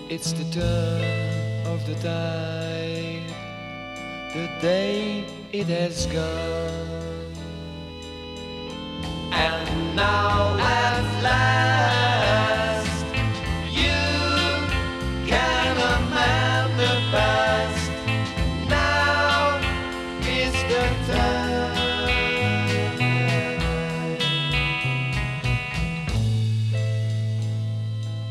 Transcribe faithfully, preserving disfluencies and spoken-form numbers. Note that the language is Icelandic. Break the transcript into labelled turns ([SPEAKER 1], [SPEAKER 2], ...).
[SPEAKER 1] It's the turn of the tide, the day it has gone. And now